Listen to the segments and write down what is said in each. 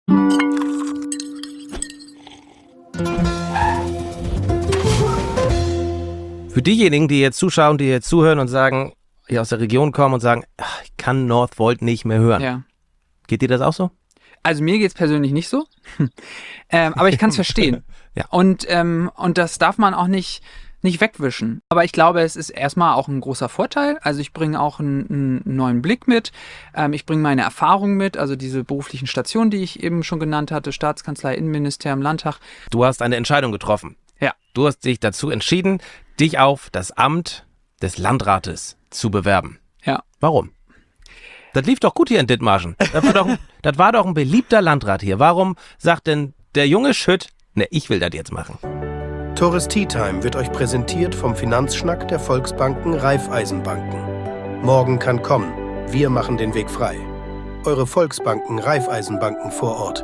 Für diejenigen, die jetzt zuschauen, die jetzt zuhören und sagen, hier aus der Region kommen und sagen, ach, ich kann Northvolt nicht mehr hören. Ja. Geht dir das auch so? Also mir geht's persönlich nicht so, aber ich kann es verstehen. Ja. Und das darf man auch nicht wegwischen. Aber ich glaube, es ist erstmal auch ein großer Vorteil. Also ich bringe auch einen neuen Blick mit. Ich bringe meine Erfahrungen mit, also diese beruflichen Stationen, die ich eben schon genannt hatte, Staatskanzlei, Innenministerium, Landtag. Du hast eine Entscheidung getroffen. Ja. Du hast dich dazu entschieden, dich auf das Amt des Landrates zu bewerben. Ja. Warum? Das lief doch gut hier in Dithmarschen. Das war doch ein beliebter Landrat hier. Warum sagt denn der junge Schütt, ne, ich will das jetzt machen? Tores Tea Time wird euch präsentiert vom Finanzschnack der Volksbanken Raiffeisenbanken. Morgen kann kommen. Wir machen den Weg frei. Eure Volksbanken Raiffeisenbanken vor Ort.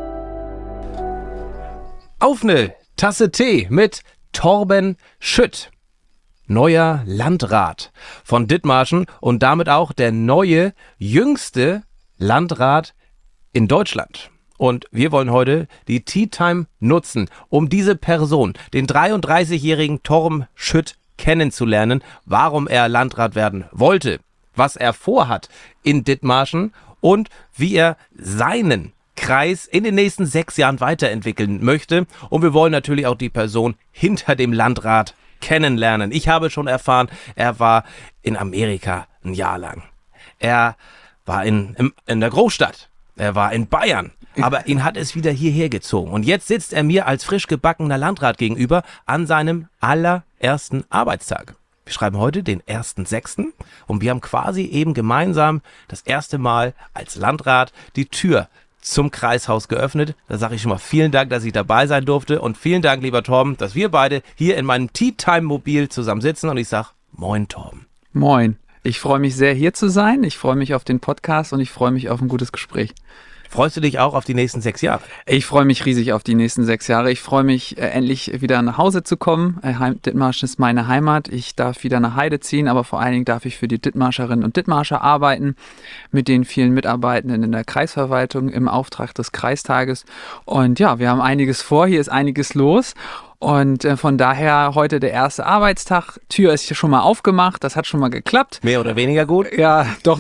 Auf eine Tasse Tee mit Torben Schütt. Neuer Landrat von Dithmarschen und damit auch der neue, jüngste Landrat in Deutschland. Und wir wollen heute die Tea Time nutzen, um diese Person, den 33-jährigen Torben Schütt, kennenzulernen, warum er Landrat werden wollte, was er vorhat in Dithmarschen und wie er seinen Kreis in den nächsten 6 Jahren weiterentwickeln möchte. Und wir wollen natürlich auch die Person hinter dem Landrat kennenlernen. Ich habe schon erfahren, er war in Amerika ein Jahr lang. Er war in der Großstadt. Er war in Bayern. Aber ihn hat es wieder hierher gezogen. Und jetzt sitzt er mir als frisch gebackener Landrat gegenüber an seinem allerersten Arbeitstag. Wir schreiben heute den 1.6. und wir haben quasi eben gemeinsam das erste Mal als Landrat die Tür zum Kreishaus geöffnet. Da sage ich schon mal vielen Dank, dass ich dabei sein durfte und vielen Dank, lieber Torben, dass wir beide hier in meinem Tea-Time-Mobil zusammen sitzen und ich sage, moin Torben. Moin. Ich freue mich sehr, hier zu sein. Ich freue mich auf den Podcast und ich freue mich auf ein gutes Gespräch. Freust du dich auch auf die nächsten 6 Jahre? Ich freue mich riesig auf die nächsten 6 Jahre. Ich freue mich, endlich wieder nach Hause zu kommen. Dithmarschen ist meine Heimat. Ich darf wieder nach Heide ziehen, aber vor allen Dingen darf ich für die Dithmarscherinnen und Dithmarscher arbeiten, mit den vielen Mitarbeitenden in der Kreisverwaltung im Auftrag des Kreistages. Und ja, wir haben einiges vor, hier ist einiges los. Und von daher heute der erste Arbeitstag. Tür ist hier schon mal aufgemacht, das hat schon mal geklappt. Mehr oder weniger gut? Ja, doch.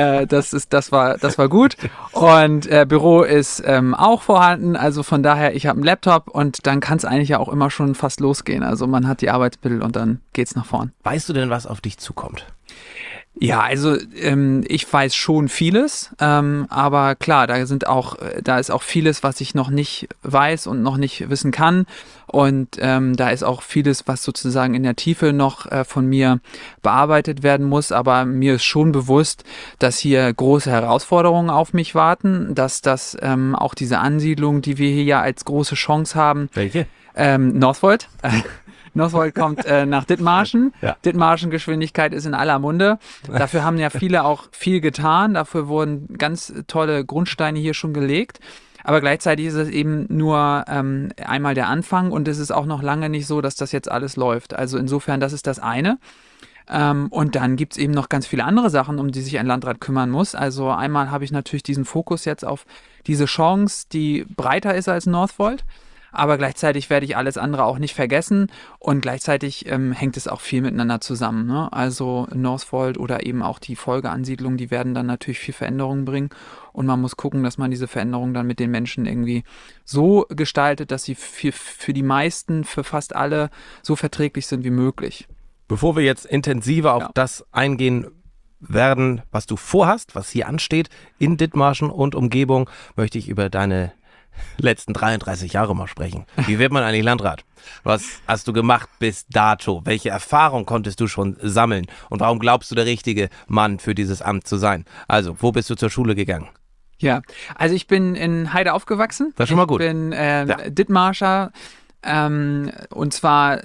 Das war gut. Und Büro ist auch vorhanden. Also von daher, ich habe einen Laptop und dann kann es eigentlich ja auch immer schon fast losgehen. Also man hat die Arbeitsmittel und dann geht's nach vorn. Weißt du denn, was auf dich zukommt? Ja, also ich weiß schon vieles, aber klar, da ist auch vieles, was ich noch nicht weiß und noch nicht wissen kann. Und da ist auch vieles, was sozusagen in der Tiefe noch von mir bearbeitet werden muss. Aber mir ist schon bewusst, dass hier große Herausforderungen auf mich warten, dass das auch diese Ansiedlung, die wir hier ja als große Chance haben. Welche? Northvolt. Northvolt kommt nach Dithmarschen. Ja. Dithmarschen-Geschwindigkeit ist in aller Munde. Dafür haben ja viele auch viel getan. Dafür wurden ganz tolle Grundsteine hier schon gelegt. Aber gleichzeitig ist es eben nur einmal der Anfang und es ist auch noch lange nicht so, dass das jetzt alles läuft. Also insofern, das ist das eine. Und dann gibt es eben noch ganz viele andere Sachen, um die sich ein Landrat kümmern muss. Also einmal habe ich natürlich diesen Fokus jetzt auf diese Chance, die breiter ist als Northvolt. Aber gleichzeitig werde ich alles andere auch nicht vergessen und gleichzeitig hängt es auch viel miteinander zusammen. Ne? Also Northvolt oder eben auch die Folgeansiedlungen, die werden dann natürlich viel Veränderungen bringen und man muss gucken, dass man diese Veränderungen dann mit den Menschen irgendwie so gestaltet, dass sie für die meisten, für fast alle so verträglich sind wie möglich. Bevor wir jetzt intensiver auf das eingehen werden, was du vorhast, was hier ansteht in Dithmarschen und Umgebung, möchte ich über deine letzten 33 Jahre mal sprechen. Wie wird man eigentlich Landrat? Was hast du gemacht bis dato? Welche Erfahrung konntest du schon sammeln? Und warum glaubst du, der richtige Mann für dieses Amt zu sein? Also, wo bist du zur Schule gegangen? Ja, also ich bin in Heide aufgewachsen. Das ist schon mal gut. Ich bin Dithmarscher. Und zwar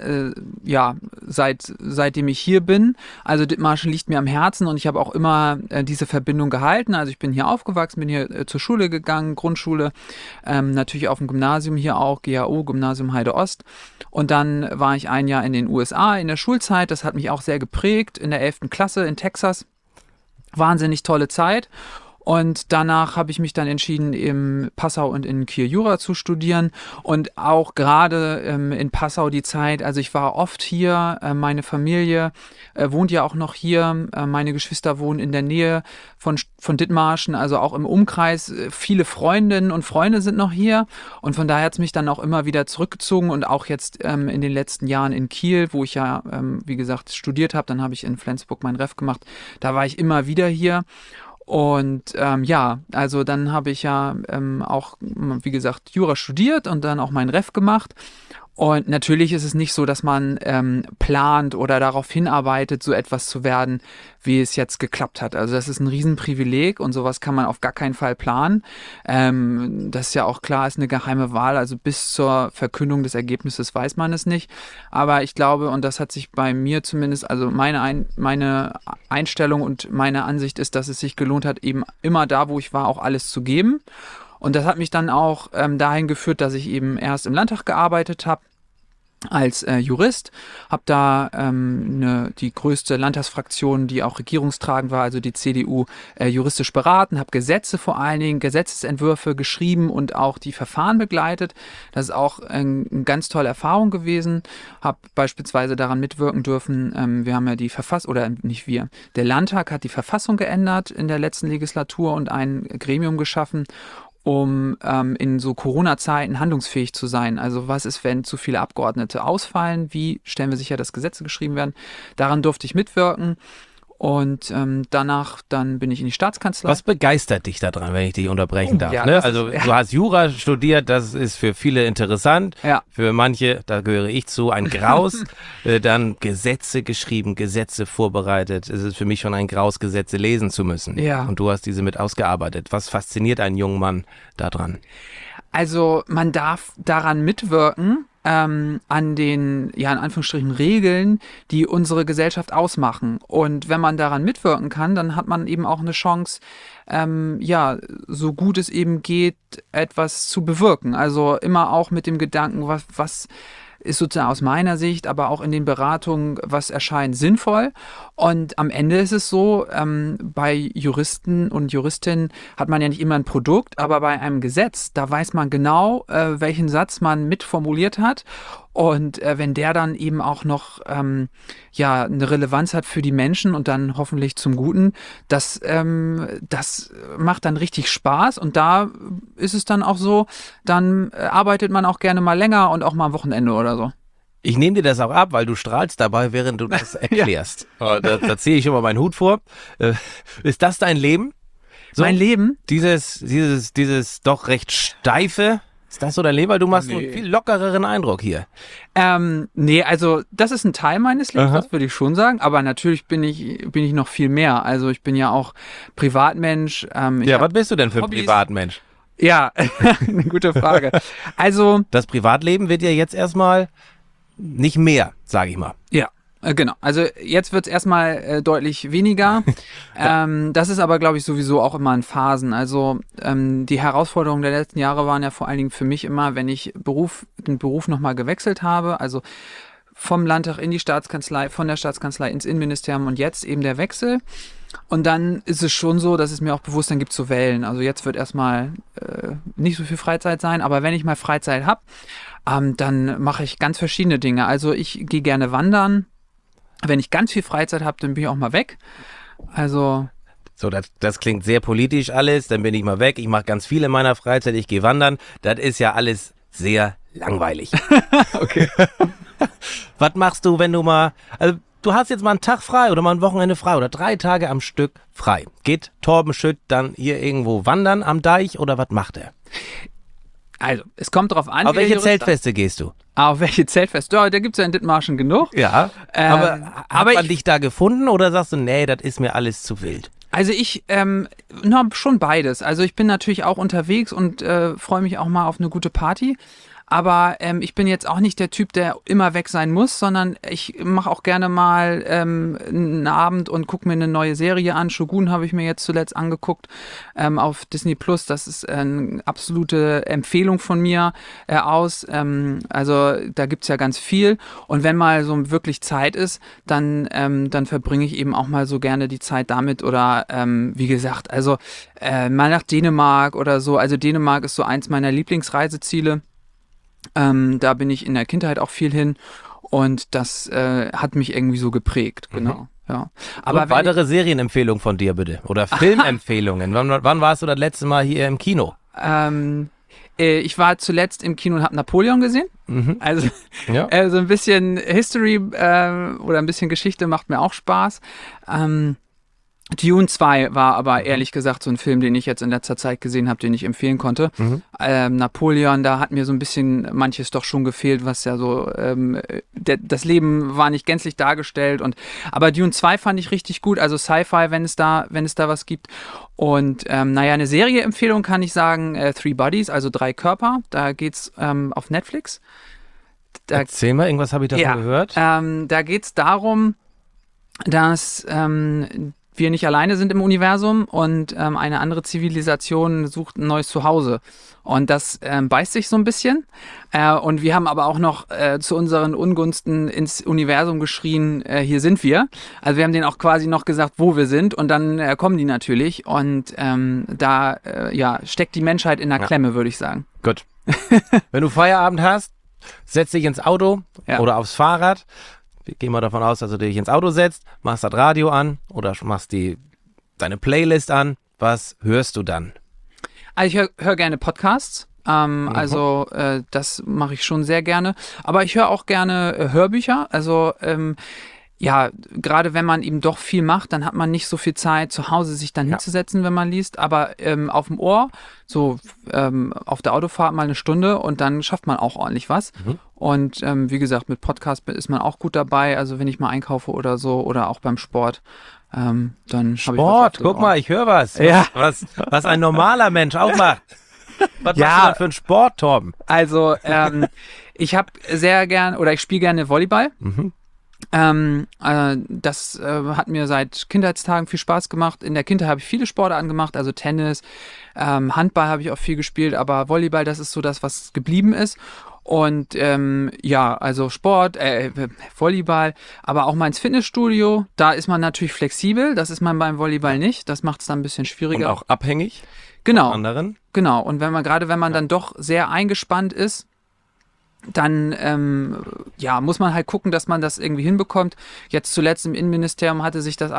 seitdem ich hier bin. Also Dithmarschen liegt mir am Herzen und ich habe auch immer diese Verbindung gehalten. Also ich bin hier aufgewachsen, bin hier zur Schule gegangen, Grundschule, natürlich auf dem Gymnasium hier auch, GAO, Gymnasium Heide Ost. Und dann war ich ein Jahr in den USA in der Schulzeit. Das hat mich auch sehr geprägt in der 11. Klasse in Texas. Wahnsinnig tolle Zeit. Und danach habe ich mich dann entschieden, in Passau und in Kiel Jura zu studieren. Und auch gerade in Passau die Zeit, also ich war oft hier, meine Familie wohnt ja auch noch hier, meine Geschwister wohnen in der Nähe von Dithmarschen, also auch im Umkreis. Viele Freundinnen und Freunde sind noch hier. Und von daher hat es mich dann auch immer wieder zurückgezogen und auch jetzt in den letzten Jahren in Kiel, wo ich ja, wie gesagt, studiert habe. Dann habe ich in Flensburg mein Ref gemacht. Da war ich immer wieder hier. Und also dann habe ich ja auch, wie gesagt, Jura studiert und dann auch mein Ref gemacht. Und natürlich ist es nicht so, dass man plant oder darauf hinarbeitet, so etwas zu werden, wie es jetzt geklappt hat. Also das ist ein Riesenprivileg und sowas kann man auf gar keinen Fall planen. Das ist ja auch klar, ist eine geheime Wahl. Also bis zur Verkündung des Ergebnisses weiß man es nicht. Aber ich glaube, und das hat sich bei mir zumindest, also meine Einstellung und meine Ansicht ist, dass es sich gelohnt hat, eben immer da, wo ich war, auch alles zu geben. Und das hat mich dann auch dahin geführt, dass ich eben erst im Landtag gearbeitet habe als Jurist, habe da die größte Landtagsfraktion, die auch regierungstragend war, also die CDU, juristisch beraten, habe Gesetze vor allen Dingen, Gesetzesentwürfe geschrieben und auch die Verfahren begleitet. Das ist auch eine ganz tolle Erfahrung gewesen. Habe beispielsweise daran mitwirken dürfen, wir haben ja der Landtag hat die Verfassung geändert in der letzten Legislatur und ein Gremium geschaffen, um in so Corona-Zeiten handlungsfähig zu sein. Also was ist, wenn zu viele Abgeordnete ausfallen? Wie stellen wir sicher, dass Gesetze geschrieben werden? Daran durfte ich mitwirken. Und danach dann bin ich in die Staatskanzlei. Was begeistert dich daran, wenn ich dich unterbrechen darf? Ja, Ne? Also du hast Jura studiert, das ist für viele interessant. Ja. Für manche, da gehöre ich zu, ein Graus. Dann Gesetze geschrieben, Gesetze vorbereitet. Es ist für mich schon ein Graus, Gesetze lesen zu müssen. Ja. Und du hast diese mit ausgearbeitet. Was fasziniert einen jungen Mann daran? Also man darf daran mitwirken, an den, in Anführungsstrichen, Regeln, die unsere Gesellschaft ausmachen. Und wenn man daran mitwirken kann, dann hat man eben auch eine Chance, so gut es eben geht, etwas zu bewirken. Also immer auch mit dem Gedanken, was ist sozusagen aus meiner Sicht, aber auch in den Beratungen, was erscheint sinnvoll. Und am Ende ist es so, bei Juristen und Juristinnen hat man ja nicht immer ein Produkt, aber bei einem Gesetz, da weiß man genau, welchen Satz man mitformuliert hat. Und wenn der dann eben auch noch eine Relevanz hat für die Menschen und dann hoffentlich zum Guten, das macht dann richtig Spaß. Und da ist es dann auch so, dann arbeitet man auch gerne mal länger und auch mal am Wochenende oder so. Ich nehme dir das auch ab, weil du strahlst dabei, während du das erklärst. Ja. Da ziehe ich immer meinen Hut vor. Ist das dein Leben? So, mein Leben? Dieses doch recht steife... Ist das so dein Leben? Weil du machst einen viel lockereren Eindruck hier. Also das ist ein Teil meines Lebens, das würde ich schon sagen. Aber natürlich bin ich noch viel mehr. Also ich bin ja auch Privatmensch. Was bist du denn für ein Privatmensch? Ja, eine gute Frage. Also das Privatleben wird ja jetzt erstmal nicht mehr, sage ich mal. Ja. Genau, also jetzt wird es erstmal deutlich weniger. Das ist aber, glaube ich, sowieso auch immer in Phasen. Also die Herausforderungen der letzten Jahre waren ja vor allen Dingen für mich immer, wenn ich den Beruf nochmal gewechselt habe, also vom Landtag in die Staatskanzlei, von der Staatskanzlei ins Innenministerium und jetzt eben der Wechsel. Und dann ist es schon so, dass es mir auch bewusst, dann gibt es so Wellen. Also jetzt wird erstmal nicht so viel Freizeit sein, aber wenn ich mal Freizeit habe, dann mache ich ganz verschiedene Dinge. Also ich gehe gerne wandern. Wenn ich ganz viel Freizeit habe, dann bin ich auch mal weg. Also. So, das klingt sehr politisch alles. Dann bin ich mal weg. Ich mache ganz viel in meiner Freizeit. Ich gehe wandern. Das ist ja alles sehr langweilig. Okay. Was machst du, wenn du mal... Also, du hast jetzt mal einen Tag frei oder mal ein Wochenende frei oder 3 Tage am Stück frei. Geht Torben Schütt dann hier irgendwo wandern am Deich oder was macht er? Also, es kommt drauf an. Auf welche Zeltfeste gehst du? Auf welche Zeltfeste? Ja, da gibt es ja in Dithmarschen genug. Ja, aber hat man dich da gefunden oder sagst du, nee, das ist mir alles zu wild? Also ich, schon beides. Also ich bin natürlich auch unterwegs und freue mich auch mal auf eine gute Party. aber ich bin jetzt auch nicht der Typ, der immer weg sein muss, sondern ich mache auch gerne mal einen Abend und gucke mir eine neue Serie an. Shogun habe ich mir jetzt zuletzt angeguckt auf Disney Plus. Das ist eine absolute Empfehlung von mir aus. Also da gibt es ja ganz viel. Und wenn mal so wirklich Zeit ist, dann verbringe ich eben auch mal so gerne die Zeit damit oder wie gesagt, also mal nach Dänemark oder so. Also Dänemark ist so eins meiner Lieblingsreiseziele. Da bin ich in der Kindheit auch viel hin und das hat mich irgendwie so geprägt, genau. Ja. Aber weitere Serienempfehlungen von dir bitte oder Filmempfehlungen. Wann warst du das letzte Mal hier im Kino? Ich war zuletzt im Kino und habe Napoleon gesehen. Also so ein bisschen History oder ein bisschen Geschichte macht mir auch Spaß. Dune 2 war aber ehrlich gesagt so ein Film, den ich jetzt in letzter Zeit gesehen habe, den ich empfehlen konnte. Napoleon, da hat mir so ein bisschen manches doch schon gefehlt, was ja so, das Leben war nicht gänzlich dargestellt. Aber Dune 2 fand ich richtig gut, also Sci-Fi, wenn es da was gibt. Und eine Serie-Empfehlung kann ich sagen, Three Bodies, also 3 Körper, da geht's auf Netflix. Erzähl mal, irgendwas habe ich davon gehört. Da geht's darum, dass wir nicht alleine sind im Universum und eine andere Zivilisation sucht ein neues Zuhause. Und das beißt sich so ein bisschen. Und wir haben aber auch noch zu unseren Ungunsten ins Universum geschrien, hier sind wir. Also wir haben denen auch quasi noch gesagt, wo wir sind. Und dann kommen die natürlich. Und da steckt die Menschheit in der Klemme, würde ich sagen. Gut. Wenn du Feierabend hast, setz dich ins Auto oder aufs Fahrrad. Wir gehen mal davon aus, dass du dich ins Auto setzt, machst das Radio an oder machst deine Playlist an. Was hörst du dann? Also ich hör gerne Podcasts. Also das mache ich schon sehr gerne. Aber ich höre auch gerne Hörbücher. Also gerade wenn man eben doch viel macht, dann hat man nicht so viel Zeit, zu Hause sich dann hinzusetzen, wenn man liest. Aber auf dem Ohr, so auf der Autofahrt mal eine Stunde und dann schafft man auch ordentlich was. Und wie gesagt, mit Podcast ist man auch gut dabei. Also wenn ich mal einkaufe oder so oder auch beim Sport, dann Sport, guck mal, ich höre was. Ja. Was ein normaler Mensch auch macht. Was machst du denn für einen Sport, Torben? Also ich habe ich spiele gerne Volleyball. Das hat mir seit Kindheitstagen viel Spaß gemacht. In der Kindheit habe ich viele Sportarten gemacht, also Tennis, Handball habe ich auch viel gespielt, aber Volleyball, das ist so das, was geblieben ist. Und also Sport, Volleyball, aber auch mal ins Fitnessstudio, da ist man natürlich flexibel, das ist man beim Volleyball nicht, das macht es dann ein bisschen schwieriger. Und auch abhängig von anderen? Genau, und wenn man dann doch sehr eingespannt ist, dann muss man halt gucken, dass man das irgendwie hinbekommt. Jetzt zuletzt im Innenministerium hatte sich das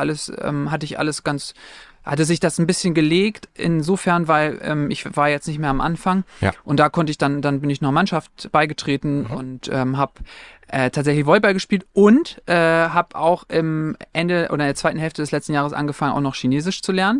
ein bisschen gelegt, insofern, weil ich war jetzt nicht mehr am Anfang und da konnte ich dann bin ich noch Mannschaft beigetreten und habe tatsächlich Volleyball gespielt und habe auch im Ende oder in der zweiten Hälfte des letzten Jahres angefangen, auch noch Chinesisch zu lernen.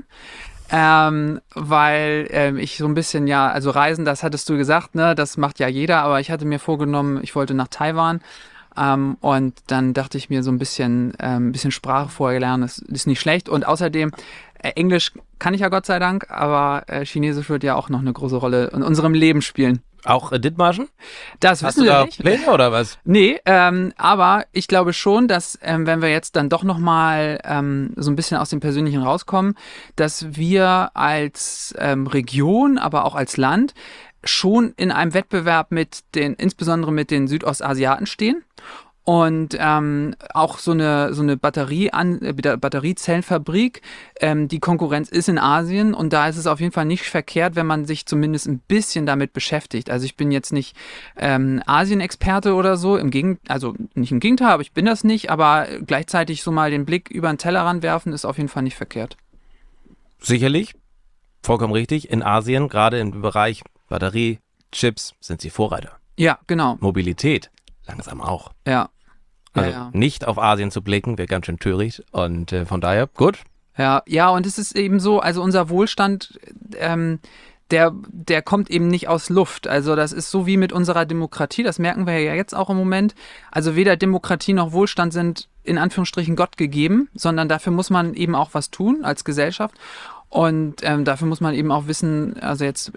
Weil ich so ein bisschen, also Reisen, das hattest du gesagt, ne, das macht ja jeder, aber ich hatte mir vorgenommen, ich wollte nach Taiwan und dann dachte ich mir so ein bisschen Sprache vorher lernen, das ist nicht schlecht und außerdem Englisch kann ich ja Gott sei Dank, aber Chinesisch wird ja auch noch eine große Rolle in unserem Leben spielen. Auch Dithmarschen? Das Hast wissen du wir da nicht. Pläne oder was? Nee, aber ich glaube schon, dass wenn wir jetzt dann doch nochmal so ein bisschen aus dem Persönlichen rauskommen, dass wir als Region, aber auch als Land schon in einem Wettbewerb insbesondere mit den Südostasiaten stehen. Und auch so eine Batteriezellenfabrik, die Konkurrenz ist in Asien und da ist es auf jeden Fall nicht verkehrt, wenn man sich zumindest ein bisschen damit beschäftigt. Also ich bin jetzt nicht Asien-Experte oder so, also nicht im Gegenteil, aber ich bin das nicht, aber gleichzeitig so mal den Blick über den Tellerrand werfen, ist auf jeden Fall nicht verkehrt. Sicherlich, vollkommen richtig. In Asien, gerade im Bereich Batterie, Chips, sind sie Vorreiter. Ja, genau. Mobilität, langsam auch. Ja. Also nicht auf Asien zu blicken, wäre ganz schön töricht und von daher, gut. Ja, und es ist eben so, also unser Wohlstand, der kommt eben nicht aus Luft. Also das ist so wie mit unserer Demokratie, das merken wir ja jetzt auch im Moment. Also weder Demokratie noch Wohlstand sind in Anführungsstrichen Gott gegeben, sondern dafür muss man eben auch was tun als Gesellschaft. Und dafür muss man eben auch wissen, also jetzt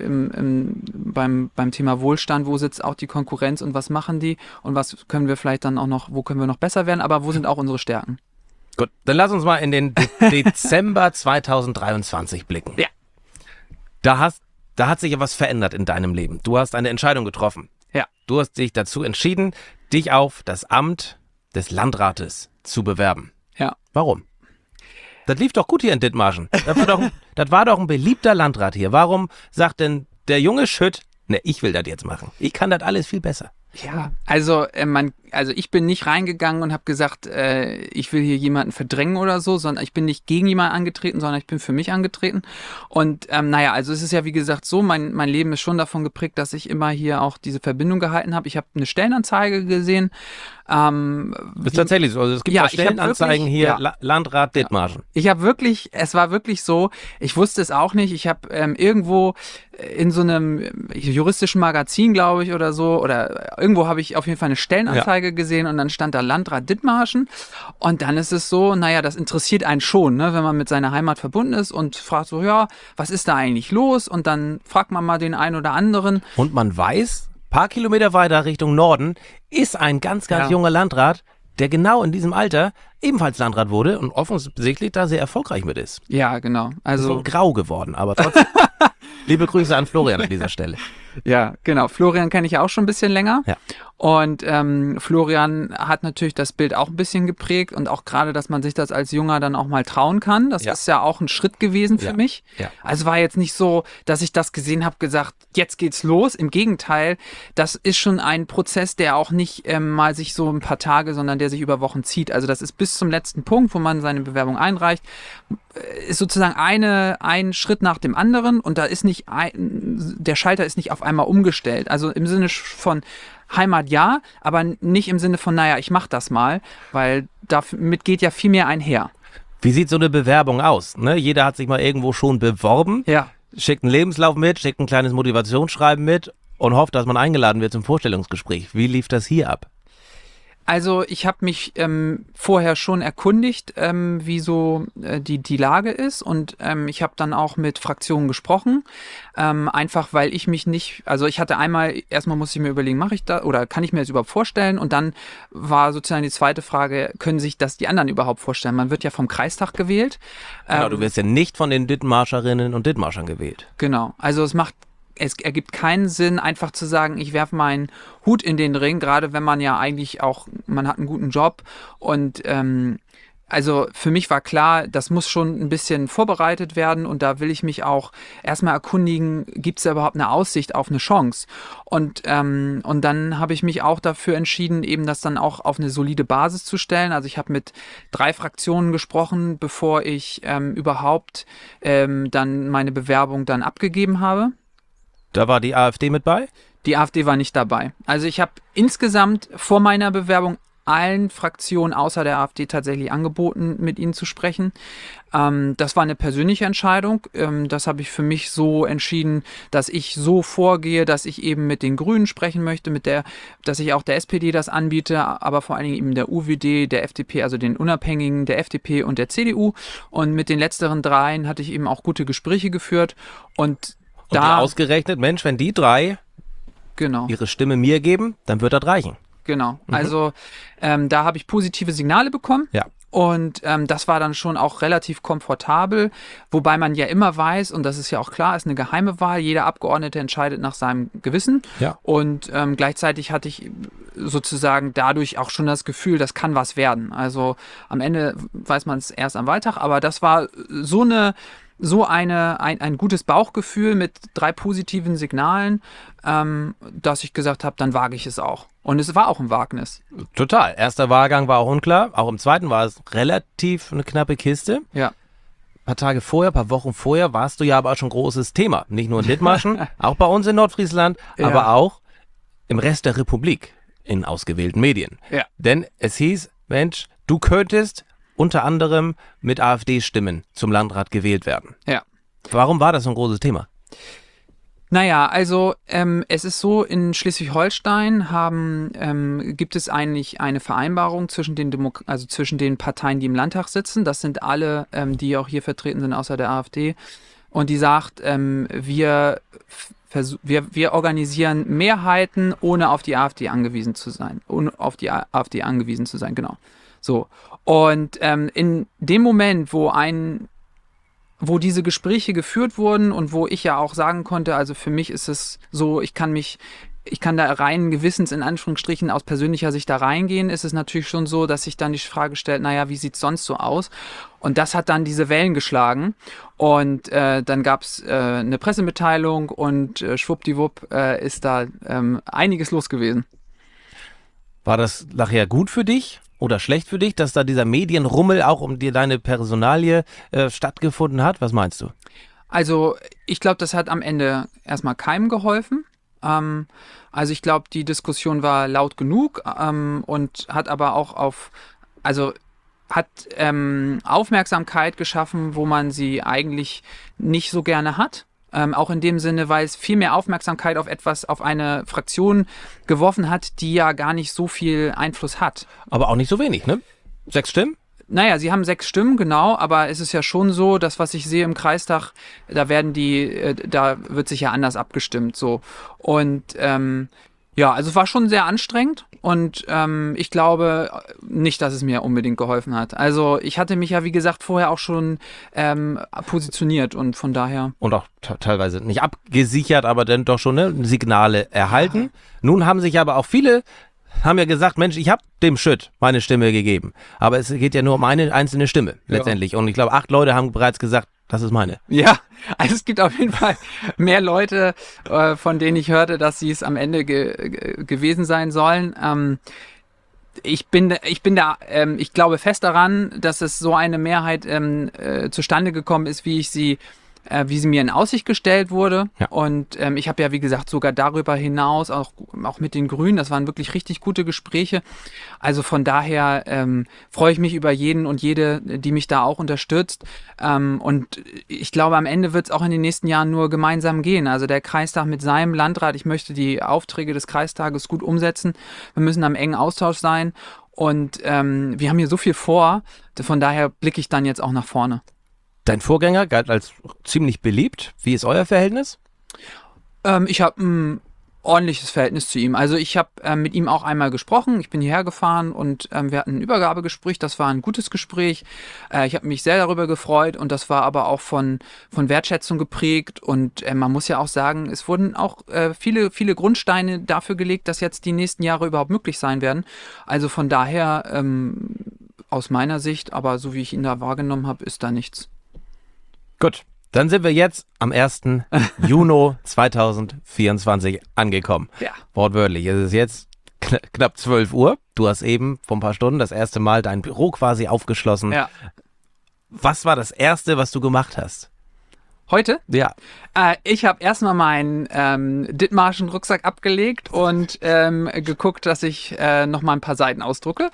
beim Thema Wohlstand, wo sitzt auch die Konkurrenz und was machen die und was können wir vielleicht dann auch noch, wo können wir noch besser werden, aber wo sind auch unsere Stärken? Gut, dann lass uns mal in den Dezember 2023 blicken. Ja. Da hat sich ja was verändert in deinem Leben. Du hast eine Entscheidung getroffen. Ja. Du hast dich dazu entschieden, dich auf das Amt des Landrates zu bewerben. Ja. Warum? Das lief doch gut hier in Dithmarschen. Das war doch ein beliebter Landrat hier. Warum sagt denn der junge Schütt, ne, ich will das jetzt machen. Ich kann das alles viel besser. Ja, also ich bin nicht reingegangen und habe gesagt, ich will hier jemanden verdrängen oder so, sondern ich bin nicht gegen jemanden angetreten, sondern ich bin für mich angetreten. Und also es ist ja wie gesagt so, mein Leben ist schon davon geprägt, dass ich immer hier auch diese Verbindung gehalten habe. Ich habe eine Stellenanzeige gesehen. Das ist tatsächlich so. Also es gibt Ja, auch Stellenanzeigen wirklich, hier, ja. Landrat Dithmarschen. Ich habe wirklich, es war wirklich so, ich wusste es auch nicht, ich habe irgendwo in so einem juristischen Magazin, glaube ich, oder so, oder irgendwo habe ich auf jeden Fall eine Stellenanzeige gesehen und dann stand da Landrat Dithmarschen und dann ist es so, das interessiert einen schon, ne, wenn man mit seiner Heimat verbunden ist und fragt so, ja, was ist da eigentlich los? Und dann fragt man mal den einen oder anderen. Und man weiß, paar Kilometer weiter Richtung Norden ist ein ganz junger Landrat, der genau in diesem Alter ebenfalls Landrat wurde und offensichtlich da sehr erfolgreich mit ist. Ja, genau. Also Also grau geworden, aber trotzdem. Liebe Grüße an Florian an dieser Stelle. ja, genau. Florian kenne ich ja auch schon ein bisschen länger. Ja. Und Florian hat natürlich das Bild auch ein bisschen geprägt und auch gerade, dass man sich das als Junger dann auch mal trauen kann. Das Ja. ist ja auch ein Schritt gewesen für Ja. mich. Ja. Also war jetzt nicht so, dass ich das gesehen habe, gesagt, jetzt geht's los. Im Gegenteil, das ist schon ein Prozess, der auch nicht mal sich so ein paar Tage, sondern der sich über Wochen zieht. Also das ist bis zum letzten Punkt, wo man seine Bewerbung einreicht, ist sozusagen ein Schritt nach dem anderen und da ist nicht der Schalter ist nicht auf einmal umgestellt. Also im Sinne von Heimat ja, aber nicht im Sinne von, ich mach das mal, weil damit geht ja viel mehr einher. Wie sieht so eine Bewerbung aus? Ne? Jeder hat sich mal irgendwo schon beworben, Ja. schickt einen Lebenslauf mit, schickt ein kleines Motivationsschreiben mit und hofft, dass man eingeladen wird zum Vorstellungsgespräch. Wie lief das hier ab? Also ich habe mich vorher schon erkundigt, wie so die Lage ist und ich habe dann auch mit Fraktionen gesprochen, einfach weil ich mich nicht, also ich hatte erstmal musste ich mir überlegen, mache ich das oder kann ich mir das überhaupt vorstellen und dann war sozusagen die zweite Frage, können sich das die anderen überhaupt vorstellen? Man wird ja vom Kreistag gewählt. Genau, du wirst ja nicht von den Dithmarscherinnen und Dithmarschern gewählt. Genau, also es ergibt keinen Sinn, einfach zu sagen, ich werfe meinen Hut in den Ring, gerade wenn man ja eigentlich auch, man hat einen guten Job und also für mich war klar, das muss schon ein bisschen vorbereitet werden und da will ich mich auch erstmal erkundigen, gibt es da überhaupt eine Aussicht auf eine Chance? Und dann habe ich mich auch dafür entschieden, eben das dann auch auf eine solide Basis zu stellen. Also ich habe mit 3 Fraktionen gesprochen, bevor ich überhaupt dann meine Bewerbung dann abgegeben habe. Da war die AfD mit bei? Die AfD war nicht dabei. Also ich habe insgesamt vor meiner Bewerbung allen Fraktionen außer der AfD tatsächlich angeboten, mit ihnen zu sprechen. Das war eine persönliche Entscheidung. Das habe ich für mich so entschieden, dass ich so vorgehe, dass ich eben mit den Grünen sprechen möchte, dass ich auch der SPD das anbiete, aber vor allen Dingen eben der UWD, der FDP, also den Unabhängigen, der FDP und der CDU. Und mit den letzteren 3 hatte ich eben auch gute Gespräche geführt und Und dir ausgerechnet, Mensch, wenn die 3 genau. ihre Stimme mir geben, dann wird das reichen. Genau, also da habe ich positive Signale bekommen. Ja. Und das war dann schon auch relativ komfortabel, wobei man ja immer weiß, und das ist ja auch klar, ist eine geheime Wahl, jeder Abgeordnete entscheidet nach seinem Gewissen. Ja. Und gleichzeitig hatte ich sozusagen dadurch auch schon das Gefühl, das kann was werden. Also am Ende weiß man es erst am Wahltag, aber das war ein gutes Bauchgefühl mit 3 positiven Signalen, dass ich gesagt habe, dann wage ich es auch. Und es war auch ein Wagnis. Total. Erster Wahlgang war auch unklar. Auch im zweiten war es relativ eine knappe Kiste. Ja. Ein paar Wochen vorher warst du ja aber auch schon großes Thema. Nicht nur in Dithmarschen, auch bei uns in Nordfriesland, aber auch im Rest der Republik in ausgewählten Medien. Ja. Denn es hieß, Mensch, du könntest unter anderem mit AfD-Stimmen zum Landrat gewählt werden. Ja. Warum war das so ein großes Thema? Naja, also es ist so, in Schleswig-Holstein gibt es eigentlich eine Vereinbarung zwischen zwischen den Parteien, die im Landtag sitzen. Das sind alle, die auch hier vertreten sind, außer der AfD. Und die sagt, wir organisieren Mehrheiten, ohne auf die AfD angewiesen zu sein. Ohne auf die AfD angewiesen zu sein, genau. So. Und in dem Moment, wo diese Gespräche geführt wurden und wo ich ja auch sagen konnte, also für mich ist es so, ich kann da rein gewissens in Anführungsstrichen aus persönlicher Sicht da reingehen, ist es natürlich schon so, dass sich dann die Frage stellt, naja, wie sieht es sonst so aus? Und das hat dann diese Wellen geschlagen und dann gab es eine Pressemitteilung und schwuppdiwupp ist da einiges los gewesen. War das nachher gut für dich oder schlecht für dich, dass da dieser Medienrummel auch um dir deine Personalie stattgefunden hat? Was meinst du? Also ich glaube, das hat am Ende erstmal keinem geholfen. Also ich glaube, die Diskussion war laut genug und hat aber auch Aufmerksamkeit geschaffen, wo man sie eigentlich nicht so gerne hat. Auch in dem Sinne, weil es viel mehr Aufmerksamkeit auf eine Fraktion geworfen hat, die ja gar nicht so viel Einfluss hat. Aber auch nicht so wenig, ne? 6 Stimmen? Naja, sie haben 6 Stimmen, genau, aber es ist ja schon so, das, was ich sehe im Kreistag, da wird sich ja anders abgestimmt, so. Und ja, also es war schon sehr anstrengend und ich glaube nicht, dass es mir unbedingt geholfen hat. Also ich hatte mich ja, wie gesagt, vorher auch schon positioniert und von daher. Und auch teilweise nicht abgesichert, aber dann doch schon Signale erhalten. Ja. Nun haben sich aber auch viele haben ja gesagt, Mensch, ich habe dem Schütt meine Stimme gegeben. Aber es geht ja nur um eine einzelne Stimme letztendlich. Und ich glaube, 8 Leute haben bereits gesagt, das ist meine. Ja, also es gibt auf jeden Fall mehr Leute, von denen ich hörte, dass sie es am Ende gewesen sein sollen. Ich glaube fest daran, dass es so eine Mehrheit zustande gekommen ist, wie sie mir in Aussicht gestellt wurde. Ja. Und ich habe ja, wie gesagt, sogar darüber hinaus, auch mit den Grünen, das waren wirklich richtig gute Gespräche. Also von daher freue ich mich über jeden und jede, die mich da auch unterstützt. Und ich glaube, am Ende wird es auch in den nächsten Jahren nur gemeinsam gehen. Also der Kreistag mit seinem Landrat, ich möchte die Aufträge des Kreistages gut umsetzen. Wir müssen am engen Austausch sein. Und wir haben hier so viel vor. Von daher blicke ich dann jetzt auch nach vorne. Dein Vorgänger galt als ziemlich beliebt. Wie ist euer Verhältnis? Ich habe ein ordentliches Verhältnis zu ihm. Also ich habe mit ihm auch einmal gesprochen. Ich bin hierher gefahren und wir hatten ein Übergabegespräch. Das war ein gutes Gespräch. Ich habe mich sehr darüber gefreut und das war aber auch von Wertschätzung geprägt. Und man muss ja auch sagen, es wurden auch viele, viele Grundsteine dafür gelegt, dass jetzt die nächsten Jahre überhaupt möglich sein werden. Also von daher, aus meiner Sicht, aber so wie ich ihn da wahrgenommen habe, ist da nichts. Gut, dann sind wir jetzt am 1. Juni 2024 angekommen. Ja. Wortwörtlich. Es ist jetzt knapp 12 Uhr. Du hast eben vor ein paar Stunden das erste Mal dein Büro quasi aufgeschlossen. Ja. Was war das Erste, was du gemacht hast? Heute? Ja. Ich habe erstmal meinen Dithmarschen Rucksack abgelegt und geguckt, dass ich nochmal ein paar Seiten ausdrucke.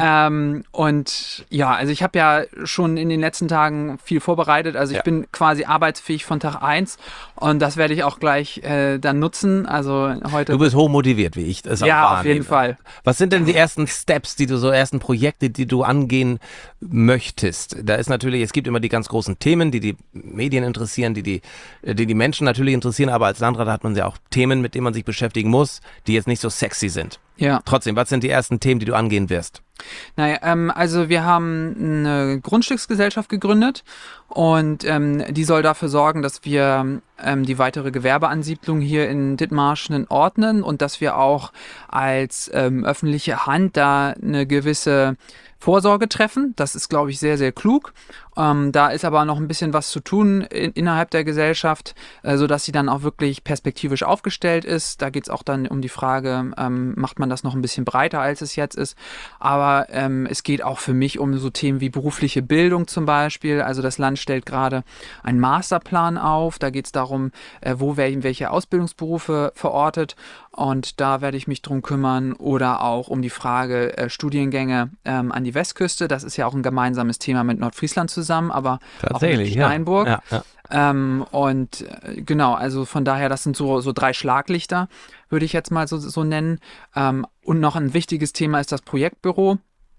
Und ja, also ich habe ja schon in den letzten Tagen viel vorbereitet. Also ich bin quasi arbeitsfähig von Tag 1 und das werde ich auch gleich dann nutzen. Also heute. Du bist hochmotiviert, wie ich das auch wahrnehme. Ja, auf jeden Fall. Was sind denn die ersten Steps, ersten Projekte, die du angehen möchtest? Da ist natürlich, es gibt immer die ganz großen Themen, die Medien interessieren, die Menschen natürlich interessieren, aber als Landrat hat man ja auch Themen, mit denen man sich beschäftigen muss, die jetzt nicht so sexy sind. Ja. Trotzdem, was sind die ersten Themen, die du angehen wirst? Naja, also wir haben eine Grundstücksgesellschaft gegründet und die soll dafür sorgen, dass wir die weitere Gewerbeansiedlung hier in Dithmarschen ordnen und dass wir auch als öffentliche Hand da eine gewisse Vorsorge treffen. Das ist, glaube ich, sehr, sehr klug. Da ist aber noch ein bisschen was zu tun innerhalb der Gesellschaft, sodass sie dann auch wirklich perspektivisch aufgestellt ist. Da geht es auch dann um die Frage, macht man das noch ein bisschen breiter, als es jetzt ist. Aber es geht auch für mich um so Themen wie berufliche Bildung zum Beispiel. Also das Land stellt gerade einen Masterplan auf. Da geht es darum, wo werden welche Ausbildungsberufe verortet. Und da werde ich mich drum kümmern. Oder auch um die Frage Studiengänge an die Westküste. Das ist ja auch ein gemeinsames Thema mit Nordfriesland zusammen, aber tatsächlich, auch mit Steinburg. Ja. Genau, also von daher, das sind so 3 Schlaglichter, würde ich jetzt mal so nennen. Und noch ein wichtiges Thema ist das Projektbüro.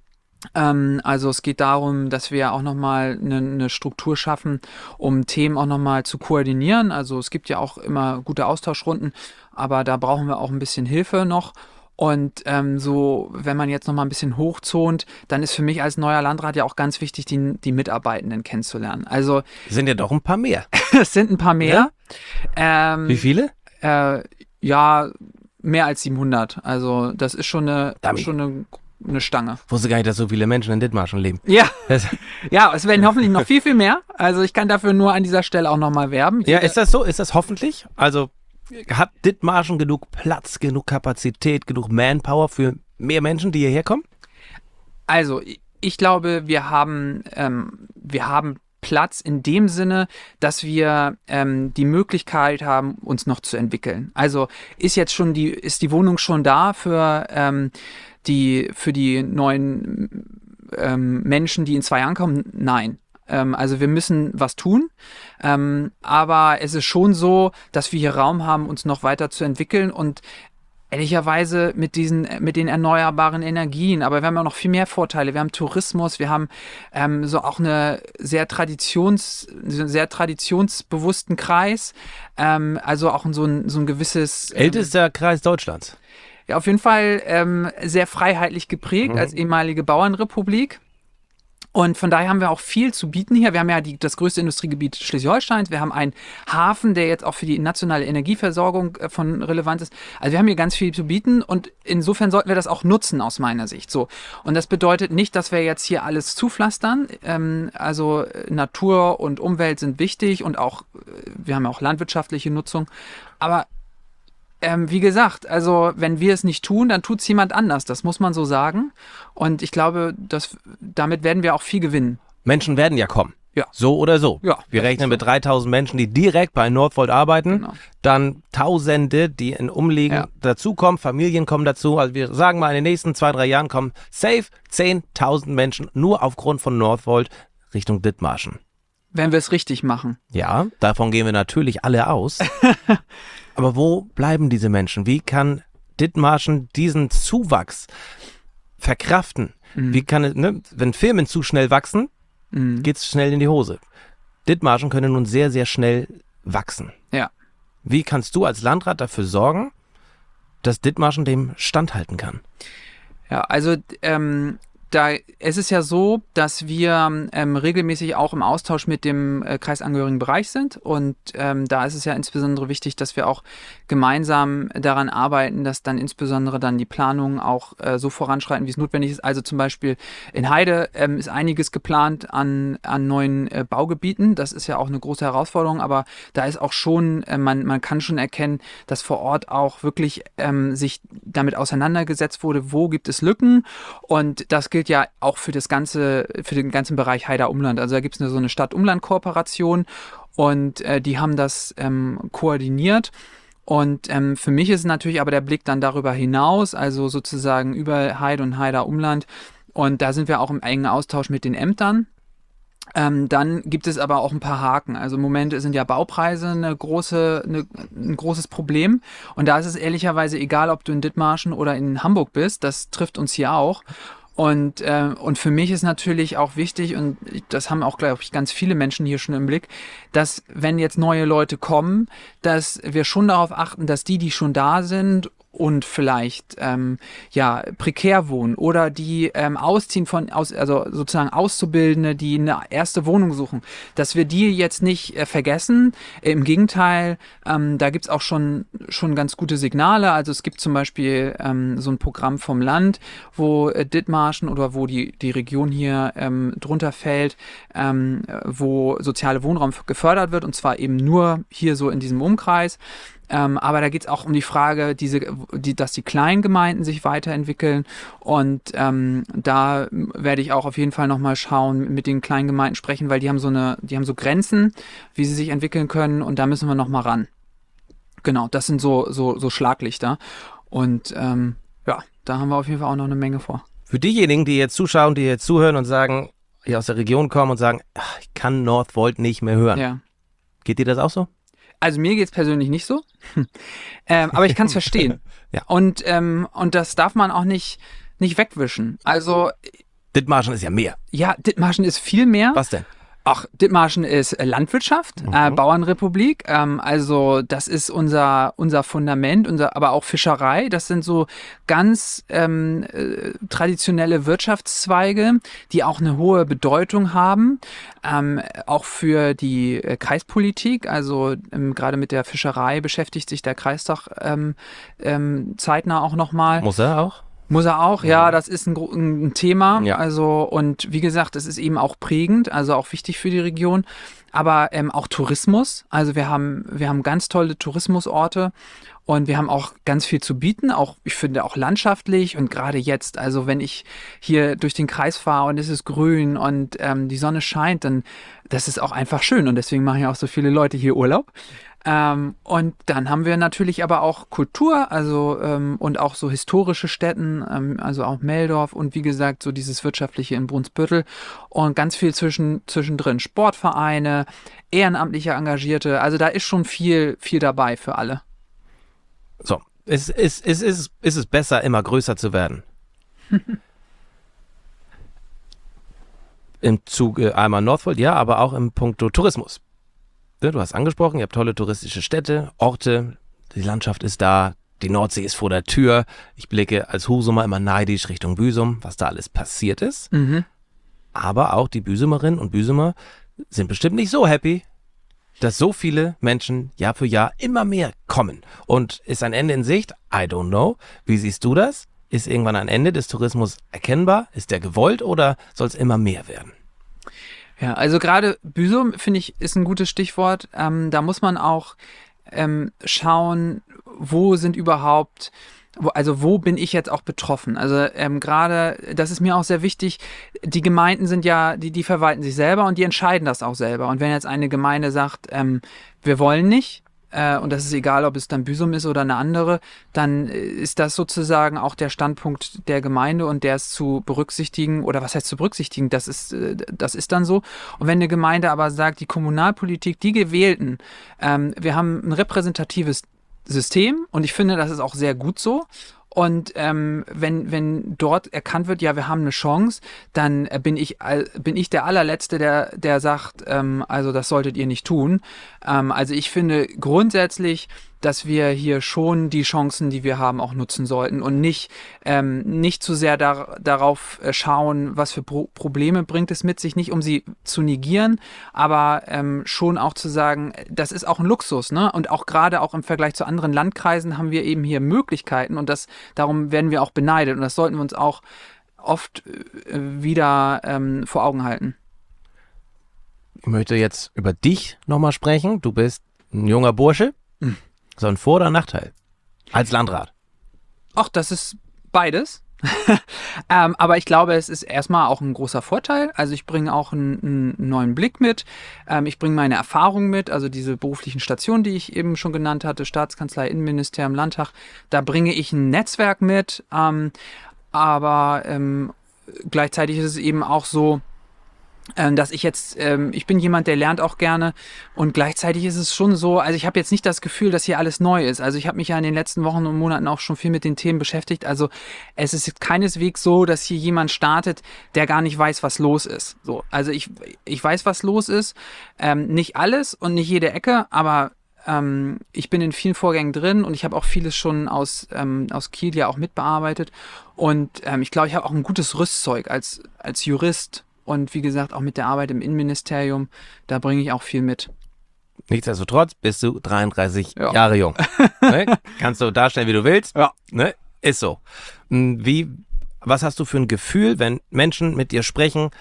Also es geht darum, dass wir auch nochmal eine Struktur schaffen, um Themen auch nochmal zu koordinieren. Also es gibt ja auch immer gute Austauschrunden, aber da brauchen wir auch ein bisschen Hilfe noch. Und wenn man jetzt nochmal ein bisschen hochzont, dann ist für mich als neuer Landrat ja auch ganz wichtig, die Mitarbeitenden kennenzulernen. Also Sind ja doch ein paar mehr. es sind ein paar mehr. Wie viele? Ja, mehr als 700. Also das ist schon Dummy. eine Stange. Wusste gar nicht, dass so viele Menschen in Dithmarschen leben. Ja, Das, ja, es werden hoffentlich noch viel, viel mehr. Also ich kann dafür nur an dieser Stelle auch nochmal werben. ja, ist das so? Ist das hoffentlich? Also hat Dithmarschen genug Platz, genug Kapazität, genug Manpower für mehr Menschen, die hierher kommen? Also ich glaube, wir haben Platz in dem Sinne, dass wir die Möglichkeit haben, uns noch zu entwickeln. Also ist die Wohnung schon da für die neuen Menschen, die in 2 Jahren kommen? Nein. Also wir müssen was tun, aber es ist schon so, dass wir hier Raum haben, uns noch weiter zu entwickeln und ehrlicherweise mit den erneuerbaren Energien, aber wir haben ja noch viel mehr Vorteile. Wir haben Tourismus, wir haben so auch einen sehr traditionsbewussten Kreis, also auch so ein gewisses Ältester Kreis Deutschlands. ja, auf jeden Fall sehr freiheitlich geprägt als ehemalige Bauernrepublik. Und von daher haben wir auch viel zu bieten hier. Wir haben ja das größte Industriegebiet Schleswig-Holsteins. Wir haben einen Hafen, der jetzt auch für die nationale Energieversorgung von Relevanz ist. Also wir haben hier ganz viel zu bieten und insofern sollten wir das auch nutzen aus meiner Sicht. So. Und das bedeutet nicht, dass wir jetzt hier alles zupflastern. Also Natur und Umwelt sind wichtig und auch, wir haben ja auch landwirtschaftliche Nutzung. Aber wie gesagt, also wenn wir es nicht tun, dann tut es jemand anders. Das muss man so sagen. Und ich glaube, damit werden wir auch viel gewinnen. Menschen werden ja kommen. Ja. So oder so. Ja, Wir das rechnen ist mit 3000 Menschen, die direkt bei Northvolt arbeiten. Genau. Dann Tausende, die in Umliegen dazukommen. Familien kommen dazu. Also wir sagen mal, in den nächsten 2-3 Jahren kommen safe 10.000 Menschen nur aufgrund von Northvolt Richtung Dithmarschen. Wenn wir es richtig machen. Ja, davon gehen wir natürlich alle aus. Aber wo bleiben diese Menschen? Wie kann Dithmarschen diesen Zuwachs verkraften? Wie kann es, wenn Firmen zu schnell wachsen, geht es schnell in die Hose. Dithmarschen können nun sehr, sehr schnell wachsen. Ja. Wie kannst du als Landrat dafür sorgen, dass Dithmarschen dem standhalten kann? Ja, also es ist ja so, dass wir regelmäßig auch im Austausch mit dem kreisangehörigen Bereich sind und da ist es ja insbesondere wichtig, dass wir auch gemeinsam daran arbeiten, dass dann insbesondere dann die Planungen auch so voranschreiten, wie es notwendig ist. Also zum Beispiel in Heide ist einiges geplant an neuen Baugebieten. Das ist ja auch eine große Herausforderung, aber da ist auch schon, man kann schon erkennen, dass vor Ort auch wirklich sich damit auseinandergesetzt wurde, wo gibt es Lücken und das gilt ja auch für den ganzen Bereich Haider Umland. Also da gibt es so eine Stadt-Umland-Kooperation und die haben das koordiniert. Und für mich ist natürlich aber der Blick dann darüber hinaus, also sozusagen über Heide und Haider Umland. Und da sind wir auch im engen Austausch mit den Ämtern. Dann gibt es aber auch ein paar Haken. Also im Moment sind ja Baupreise ein großes Problem. Und da ist es ehrlicherweise egal, ob du in Dithmarschen oder in Hamburg bist. Das trifft uns hier auch. Und für mich ist natürlich auch wichtig, und das haben auch, glaube ich, ganz viele Menschen hier schon im Blick, dass wenn jetzt neue Leute kommen, dass wir schon darauf achten, dass die schon da sind und vielleicht prekär wohnen oder die ausziehen also sozusagen Auszubildende, die eine erste Wohnung suchen, dass wir die jetzt nicht vergessen. Im Gegenteil, da gibt es auch schon ganz gute Signale. Also es gibt zum Beispiel so ein Programm vom Land, wo Dithmarschen oder wo die Region hier drunter fällt, wo soziale Wohnraum gefördert wird und zwar eben nur hier so in diesem Umkreis. Aber da geht es auch um die Frage, dass die kleinen Gemeinden sich weiterentwickeln und da werde ich auch auf jeden Fall nochmal schauen, mit den kleinen Gemeinden sprechen, weil die haben so Grenzen, wie sie sich entwickeln können und da müssen wir nochmal ran. Genau, das sind so Schlaglichter und da haben wir auf jeden Fall auch noch eine Menge vor. Für diejenigen, die jetzt zuschauen, die jetzt zuhören und sagen, die aus der Region kommen und sagen, ich kann Northvolt nicht mehr hören. Ja. Geht dir das auch so? Also mir geht's persönlich nicht so, aber ich kann es verstehen. Ja. Und das darf man auch nicht wegwischen. Also Dithmarschen ist ja mehr. ja, Dithmarschen ist viel mehr. Was denn? Ach, Dithmarschen ist Landwirtschaft, Bauernrepublik. Also das ist unser Fundament, aber auch Fischerei. Das sind so ganz traditionelle Wirtschaftszweige, die auch eine hohe Bedeutung haben, auch für die Kreispolitik. Also gerade mit der Fischerei beschäftigt sich der Kreistag zeitnah auch nochmal. Muss er auch? Muss er auch, ja, das ist ein Thema. Ja. Also, und wie gesagt, es ist eben auch prägend, also auch wichtig für die Region. Aber auch Tourismus. Also wir haben ganz tolle Tourismusorte und wir haben auch ganz viel zu bieten, auch, ich finde, auch landschaftlich und gerade jetzt, also wenn ich hier durch den Kreis fahre und es ist grün und die Sonne scheint, dann das ist auch einfach schön und deswegen machen ja auch so viele Leute hier Urlaub. Und dann haben wir natürlich aber auch Kultur, also und auch so historische Stätten, also auch Meldorf und wie gesagt so dieses wirtschaftliche in Brunsbüttel und ganz viel zwischendrin. Sportvereine, ehrenamtliche Engagierte, also da ist schon viel dabei für alle. So, ist es besser, immer größer zu werden? Im Zuge einmal Northvolt, ja, aber auch im Punkto Tourismus. Du hast angesprochen, ihr habt tolle touristische Städte, Orte, die Landschaft ist da, die Nordsee ist vor der Tür. Ich blicke als Husumer immer neidisch Richtung Büsum, was da alles passiert ist. Mhm. Aber auch die Büsumerinnen und Büsumer sind bestimmt nicht so happy, dass so viele Menschen Jahr für Jahr immer mehr kommen. Und ist ein Ende in Sicht? I don't know. Wie siehst du das? Ist irgendwann ein Ende des Tourismus erkennbar? Ist der gewollt oder soll es immer mehr werden? Ja, also gerade Büsum, finde ich, ist ein gutes Stichwort. Da muss man auch schauen, wo bin ich jetzt auch betroffen? Also gerade, das ist mir auch sehr wichtig, die Gemeinden sind ja, die verwalten sich selber und die entscheiden das auch selber. Und wenn jetzt eine Gemeinde sagt, wir wollen nicht, und das ist egal, ob es dann Büsum ist oder eine andere, dann ist das sozusagen auch der Standpunkt der Gemeinde und der ist zu berücksichtigen, oder was heißt zu berücksichtigen, das ist dann so. Und wenn eine Gemeinde aber sagt, die Kommunalpolitik, die Gewählten, wir haben ein repräsentatives System und ich finde, das ist auch sehr gut so. Und wenn dort erkannt wird, ja, wir haben eine Chance, dann bin ich der allerletzte, der sagt, also das solltet ihr nicht tun. Also ich finde grundsätzlich, dass wir hier schon die Chancen, die wir haben, auch nutzen sollten und nicht zu sehr darauf schauen, was für Probleme bringt es mit sich, nicht um sie zu negieren, aber schon auch zu sagen, das ist auch ein Luxus, ne? Und auch gerade auch im Vergleich zu anderen Landkreisen haben wir eben hier Möglichkeiten und darum werden wir auch beneidet und das sollten wir uns auch oft wieder vor Augen halten. Ich möchte jetzt über dich nochmal sprechen. Du bist ein junger Bursche. So ein Vor- oder Nachteil als Landrat? Ach, das ist beides. Aber ich glaube, es ist erstmal auch ein großer Vorteil. Also ich bringe auch einen neuen Blick mit. Ich bringe meine Erfahrung mit, also diese beruflichen Stationen, die ich eben schon genannt hatte, Staatskanzlei, Innenministerium, Landtag, da bringe ich ein Netzwerk mit. Aber gleichzeitig ist es eben auch so, dass ich jetzt, ich bin jemand, der lernt auch gerne und gleichzeitig ist es schon so, also ich habe jetzt nicht das Gefühl, dass hier alles neu ist. Also ich habe mich ja in den letzten Wochen und Monaten auch schon viel mit den Themen beschäftigt. Also es ist keineswegs so, dass hier jemand startet, der gar nicht weiß, was los ist. So, also ich weiß, was los ist. Nicht alles und nicht jede Ecke, aber ich bin in vielen Vorgängen drin und ich habe auch vieles schon aus Kiel ja auch mitbearbeitet. Und ich glaube, ich habe auch ein gutes Rüstzeug als Jurist. Und wie gesagt, auch mit der Arbeit im Innenministerium, da bringe ich auch viel mit. Nichtsdestotrotz bist du 33 Jahre jung. Ne? Kannst du darstellen, wie du willst. Ja. Ne? Ist so. Was hast du für ein Gefühl, wenn Menschen mit dir sprechen,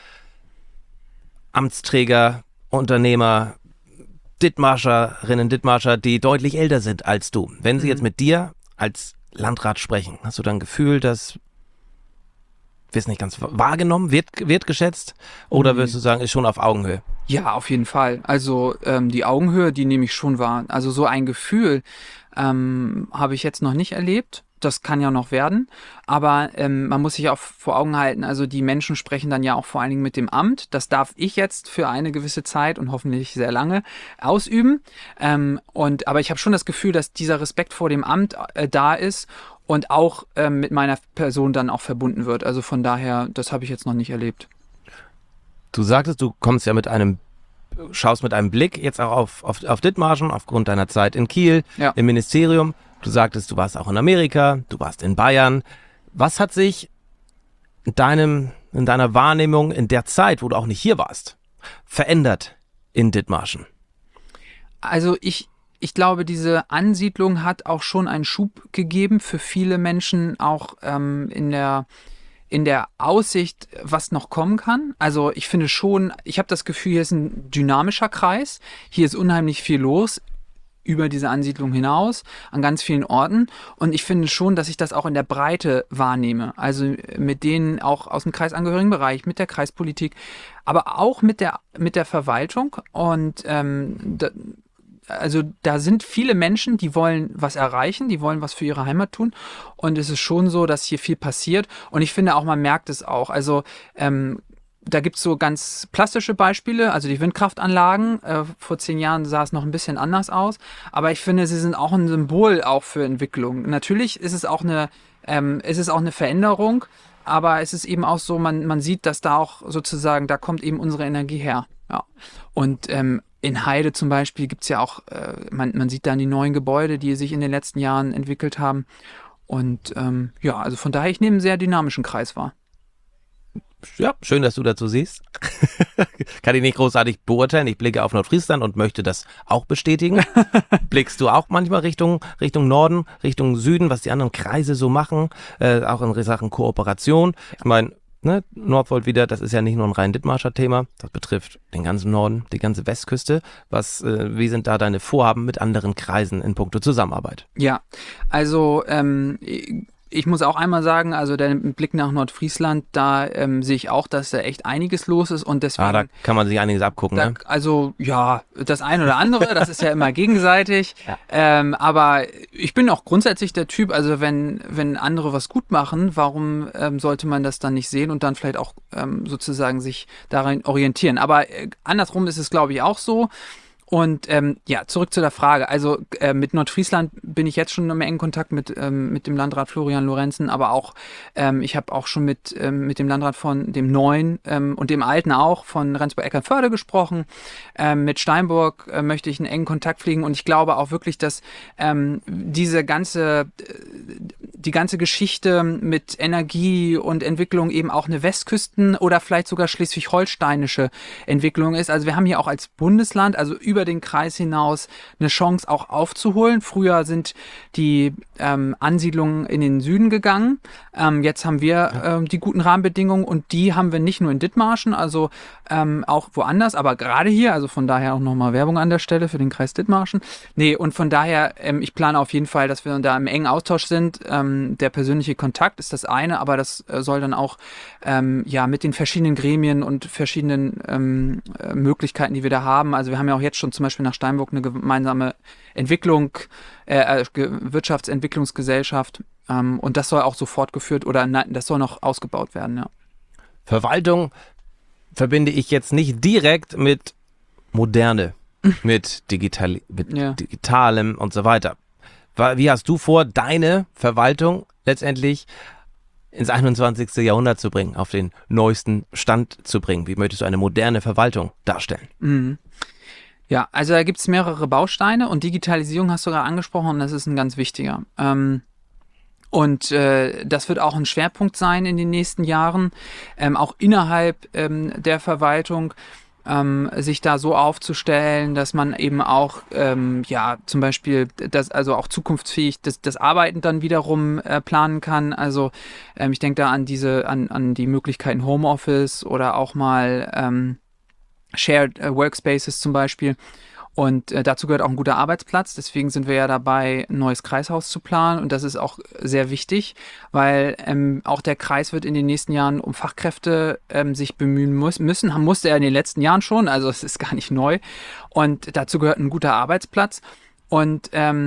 Amtsträger, Unternehmer, Dithmarscherinnen, Dithmarscher, die deutlich älter sind als du. Wenn sie jetzt mit dir als Landrat sprechen, hast du dann ein Gefühl, dass wird nicht ganz wahrgenommen, wird geschätzt? Oder würdest du sagen, ist schon auf Augenhöhe? Ja, auf jeden Fall. Also die Augenhöhe, die nehme ich schon wahr. Also so ein Gefühl habe ich jetzt noch nicht erlebt. das kann ja noch werden, aber man muss sich auch vor Augen halten, also die Menschen sprechen dann ja auch vor allen Dingen mit dem Amt. Das darf ich jetzt für eine gewisse Zeit und hoffentlich sehr lange ausüben. Aber ich habe schon das Gefühl, dass dieser Respekt vor dem Amt da ist und auch mit meiner Person dann auch verbunden wird. Also von daher, das habe ich jetzt noch nicht erlebt. Du sagtest, du kommst ja schaust mit einem Blick jetzt auch auf Dithmarschen, aufgrund deiner Zeit in Kiel, im Ministerium. Du sagtest, du warst auch in Amerika, du warst in Bayern. Was hat sich in deiner Wahrnehmung in der Zeit, wo du auch nicht hier warst, verändert in Dithmarschen? Also ich glaube, diese Ansiedlung hat auch schon einen Schub gegeben für viele Menschen, auch in der Aussicht, was noch kommen kann. Also ich finde schon, ich habe das Gefühl, hier ist ein dynamischer Kreis. Hier ist unheimlich viel los über diese Ansiedlung hinaus, an ganz vielen Orten. Und ich finde schon, dass ich das auch in der Breite wahrnehme. Also mit denen auch aus dem kreisangehörigen Bereich, mit der Kreispolitik, aber auch mit der Verwaltung. Und also da sind viele Menschen, die wollen was erreichen, die wollen was für ihre Heimat tun. Und es ist schon so, dass hier viel passiert. Und ich finde auch, man merkt es auch. Also da gibt es so ganz plastische Beispiele, also die Windkraftanlagen. Vor 10 Jahren sah es noch ein bisschen anders aus. Aber ich finde, sie sind auch ein Symbol auch für Entwicklung. Natürlich ist es auch eine Veränderung. Aber es ist eben auch so, man sieht, dass da auch sozusagen, da kommt eben unsere Energie her. Ja. Und in Heide zum Beispiel gibt es ja auch, man sieht dann die neuen Gebäude, die sich in den letzten Jahren entwickelt haben. Und also von daher, ich nehme einen sehr dynamischen Kreis wahr. Ja, schön, dass du dazu siehst. Kann ich nicht großartig beurteilen. Ich blicke auf Nordfriesland und möchte das auch bestätigen. Blickst du auch manchmal Richtung Norden, Richtung Süden, was die anderen Kreise so machen, auch in Sachen Kooperation? Ich meine, Nordvolt wieder, das ist ja nicht nur ein rein Dithmarscher Thema, das betrifft den ganzen Norden, die ganze Westküste. Wie sind da deine Vorhaben mit anderen Kreisen in puncto Zusammenarbeit? Ja, also ich muss auch einmal sagen, also der Blick nach Nordfriesland, da sehe ich auch, dass da echt einiges los ist und deswegen... da kann man sich einiges abgucken, ne? Also ja, das eine oder andere, das ist ja immer gegenseitig, aber ich bin auch grundsätzlich der Typ, also wenn andere was gut machen, warum sollte man das dann nicht sehen und dann vielleicht auch sozusagen sich daran orientieren? Aber andersrum ist es, glaube ich, auch so. Und zurück zu der Frage. Also mit Nordfriesland bin ich jetzt schon im engen Kontakt mit dem Landrat Florian Lorenzen, aber auch ich habe auch schon mit dem Landrat von dem Neuen und dem Alten auch von Rendsburg-Eckernförde gesprochen. Mit Steinburg möchte ich einen engen Kontakt pflegen und ich glaube auch wirklich, dass die ganze Geschichte mit Energie und Entwicklung eben auch eine Westküsten- oder vielleicht sogar schleswig-holsteinische Entwicklung ist. Also wir haben hier auch als Bundesland, also über den Kreis hinaus, eine Chance auch aufzuholen. Früher sind die Ansiedlungen in den Süden gegangen. Jetzt haben wir die guten Rahmenbedingungen und die haben wir nicht nur in Dithmarschen, also auch woanders, aber gerade hier, also von daher auch nochmal Werbung an der Stelle für den Kreis Dithmarschen. Nee, und von daher, ich plane auf jeden Fall, dass wir da im engen Austausch sind. Der persönliche Kontakt ist das eine, aber das soll dann auch mit den verschiedenen Gremien und verschiedenen Möglichkeiten, die wir da haben. Also wir haben ja auch jetzt schon zum Beispiel nach Steinburg eine gemeinsame Wirtschaftsentwicklungsgesellschaft und das soll auch so fortgeführt das soll noch ausgebaut werden, ja. Verwaltung verbinde ich jetzt nicht direkt mit Moderne, mit Digitalem und so weiter. Wie hast du vor, deine Verwaltung letztendlich ins 21. Jahrhundert zu bringen, auf den neuesten Stand zu bringen? Wie möchtest du eine moderne Verwaltung darstellen? Mhm. Ja, also da gibt es mehrere Bausteine und Digitalisierung hast du gerade angesprochen und das ist ein ganz wichtiger. Und das wird auch ein Schwerpunkt sein in den nächsten Jahren, auch innerhalb der Verwaltung, sich da so aufzustellen, dass man eben auch zum Beispiel also auch zukunftsfähig das Arbeiten dann wiederum planen kann. Also ich denke da an die Möglichkeiten Homeoffice oder auch mal Shared Workspaces zum Beispiel. Und dazu gehört auch ein guter Arbeitsplatz. Deswegen sind wir ja dabei, ein neues Kreishaus zu planen. Und das ist auch sehr wichtig, weil auch der Kreis wird in den nächsten Jahren um Fachkräfte sich bemühen musste er in den letzten Jahren schon. Also es ist gar nicht neu. Und dazu gehört ein guter Arbeitsplatz. Und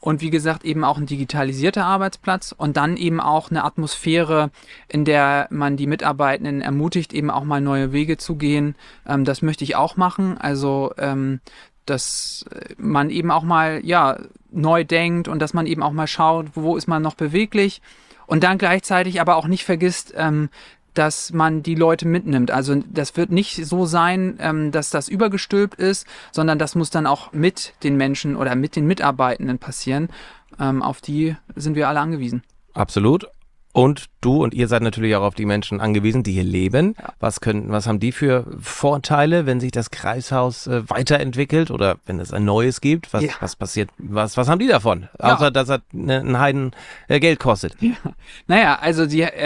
Und wie gesagt, eben auch ein digitalisierter Arbeitsplatz und dann eben auch eine Atmosphäre, in der man die Mitarbeitenden ermutigt, eben auch mal neue Wege zu gehen. Das möchte ich auch machen. Also, dass man eben auch mal neu denkt und dass man eben auch mal schaut, wo ist man noch beweglich und dann gleichzeitig aber auch nicht vergisst, dass man die Leute mitnimmt. Also das wird nicht so sein, dass das übergestülpt ist, sondern das muss dann auch mit den Menschen oder mit den Mitarbeitenden passieren. Auf die sind wir alle angewiesen. Absolut. Und du und ihr seid natürlich auch auf die Menschen angewiesen, die hier leben. Ja. Was haben die für Vorteile, wenn sich das Kreishaus weiterentwickelt oder wenn es ein neues gibt? Was passiert? Was haben die davon? Ja. Außer, dass es ein Heiden Geld kostet. Ja. Naja, also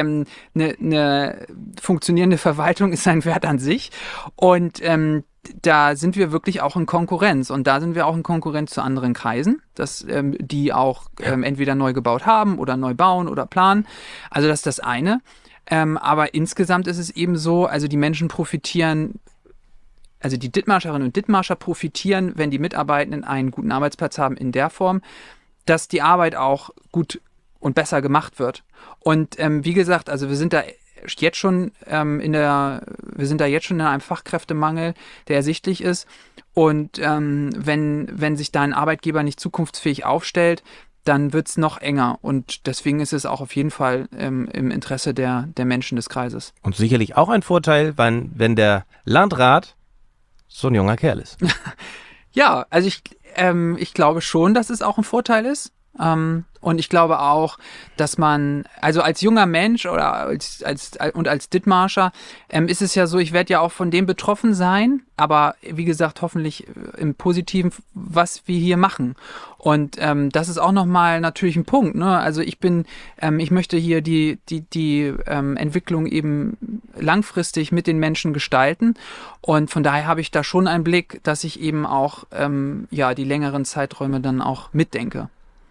eine funktionierende Verwaltung ist ein Wert an sich und da sind wir wirklich auch in Konkurrenz und da sind wir auch in Konkurrenz zu anderen Kreisen, die auch entweder neu gebaut haben oder neu bauen oder planen. Also das ist das eine. Aber insgesamt ist es eben so, also die Menschen profitieren, also die Dithmarscherinnen und Dithmarscher profitieren, wenn die Mitarbeitenden einen guten Arbeitsplatz haben in der Form, dass die Arbeit auch gut und besser gemacht wird. Und wie gesagt, also wir sind da jetzt schon in einem Fachkräftemangel, der ersichtlich ist. Und wenn sich da ein Arbeitgeber nicht zukunftsfähig aufstellt, dann wird es noch enger. Und deswegen ist es auch auf jeden Fall im Interesse der Menschen des Kreises. Und sicherlich auch ein Vorteil, wenn der Landrat so ein junger Kerl ist. Ja, also ich glaube schon, dass es auch ein Vorteil ist. Und ich glaube auch, dass man, also als junger Mensch oder als Dithmarscher, ist es ja so, ich werde ja auch von dem betroffen sein, aber wie gesagt, hoffentlich im Positiven, was wir hier machen. Und das ist auch nochmal natürlich ein Punkt, ne? Also ich möchte hier die Entwicklung eben langfristig mit den Menschen gestalten. Und von daher habe ich da schon einen Blick, dass ich eben auch die längeren Zeiträume dann auch mitdenke.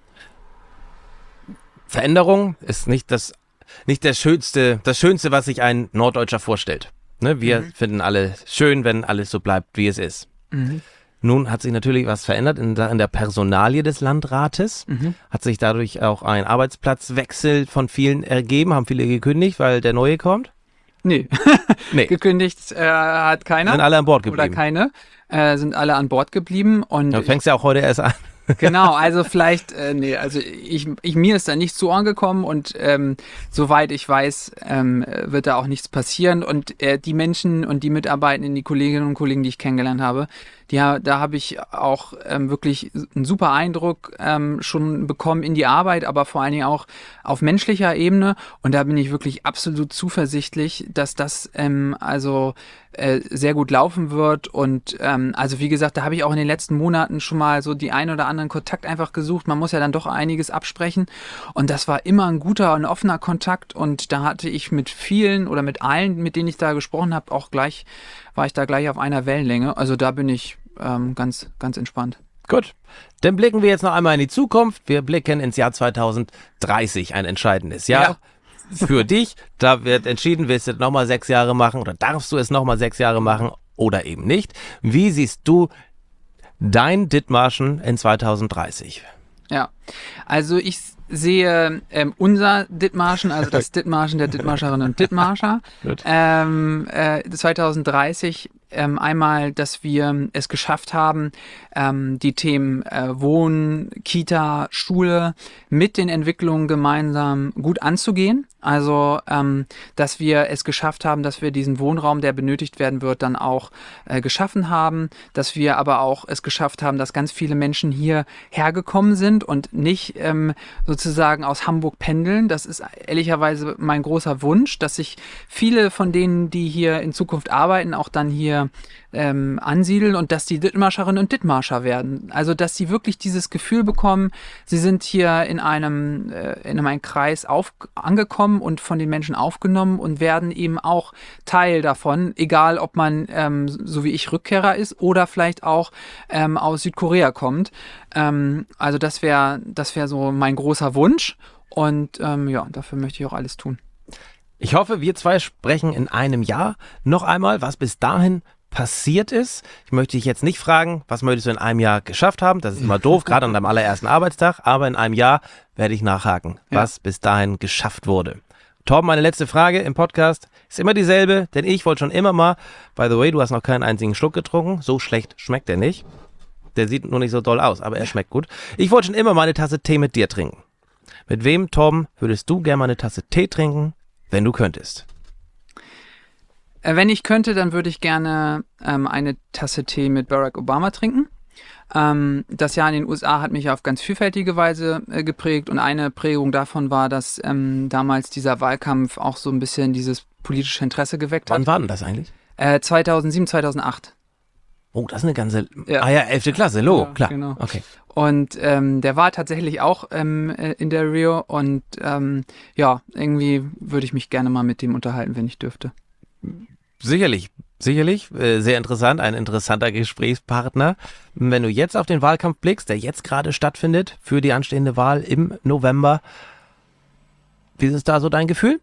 Veränderung ist nicht das Schönste, was sich ein Norddeutscher vorstellt. Ne? Wir finden alle schön, wenn alles so bleibt, wie es ist. Mhm. Nun hat sich natürlich was verändert in der Personalie des Landrates. Hat sich dadurch auch ein Arbeitsplatzwechsel von vielen ergeben, haben viele gekündigt, weil der Neue kommt? Nee. Gekündigt hat keiner. Sind alle an Bord geblieben. Oder keine. Sind alle an Bord geblieben. Und du fängst ja auch heute erst an. Genau, also vielleicht, mir ist da nichts zu Ohren gekommen und soweit ich weiß, wird da auch nichts passieren und die Menschen und die Mitarbeitenden, die Kolleginnen und Kollegen, die ich kennengelernt habe, da habe ich auch wirklich einen super Eindruck schon bekommen in die Arbeit, aber vor allen Dingen auch auf menschlicher Ebene und da bin ich wirklich absolut zuversichtlich, dass das sehr gut laufen wird und also wie gesagt, da habe ich auch in den letzten Monaten schon mal so die ein oder anderen Kontakt einfach gesucht. Man muss ja dann doch einiges absprechen und das war immer ein guter und offener Kontakt und da hatte ich mit vielen oder mit allen, mit denen ich da gesprochen habe, war ich da gleich auf einer Wellenlänge. Also da bin ich ganz, ganz entspannt. Gut, dann blicken wir jetzt noch einmal in die Zukunft. Wir blicken ins Jahr 2030, ein entscheidendes Jahr. Ja. Für dich, da wird entschieden, willst du es nochmal 6 Jahre machen oder darfst du es nochmal 6 Jahre machen oder eben nicht. Wie siehst du dein Dithmarschen in 2030? Ja, also ich sehe unser Dithmarschen, also das Dithmarschen der Dithmarscherinnen und Dithmarscher, 2030 einmal, dass wir es geschafft haben, die Themen Wohnen, Kita, Schule mit den Entwicklungen gemeinsam gut anzugehen. Also, dass wir es geschafft haben, dass wir diesen Wohnraum, der benötigt werden wird, dann auch geschaffen haben. Dass wir aber auch es geschafft haben, dass ganz viele Menschen hier hergekommen sind und nicht sozusagen aus Hamburg pendeln. Das ist ehrlicherweise mein großer Wunsch, dass sich viele von denen, die hier in Zukunft arbeiten, auch dann hier ansiedeln und dass die Dithmarscherinnen und Dithmarscher werden. Also, dass sie wirklich dieses Gefühl bekommen, sie sind hier in einem Kreis angekommen und von den Menschen aufgenommen und werden eben auch Teil davon, egal ob man, so wie ich, Rückkehrer ist oder vielleicht auch aus Südkorea kommt. Also das wäre so mein großer Wunsch und dafür möchte ich auch alles tun. Ich hoffe, wir zwei sprechen in einem Jahr noch einmal, was bis dahin passiert ist. Ich möchte dich jetzt nicht fragen, was möchtest du in einem Jahr geschafft haben? Das ist immer doof, gerade an deinem allerersten Arbeitstag. Aber in einem Jahr werde ich nachhaken, was bis dahin geschafft wurde. Torben, meine letzte Frage im Podcast ist immer dieselbe, denn ich wollte schon immer mal, by the way, du hast noch keinen einzigen Schluck getrunken, so schlecht schmeckt er nicht. Der sieht nur nicht so doll aus, aber er schmeckt gut. Ich wollte schon immer mal eine Tasse Tee mit dir trinken. Mit wem, Torben, würdest du gerne mal eine Tasse Tee trinken, wenn du könntest? Wenn ich könnte, dann würde ich gerne eine Tasse Tee mit Barack Obama trinken. Das Jahr in den USA hat mich auf ganz vielfältige Weise geprägt und eine Prägung davon war, dass damals dieser Wahlkampf auch so ein bisschen dieses politische Interesse geweckt hat. Wann war denn das eigentlich? 2007, 2008. Oh, das ist eine ganze... Ja. Ah ja, 11. Klasse, ja, klar. Genau. Okay. Und der war tatsächlich auch in der Rio und irgendwie würde ich mich gerne mal mit dem unterhalten, wenn ich dürfte. Sicherlich. Sehr interessant, ein interessanter Gesprächspartner. Wenn du jetzt auf den Wahlkampf blickst, der jetzt gerade stattfindet für die anstehende Wahl im November, wie ist da so dein Gefühl?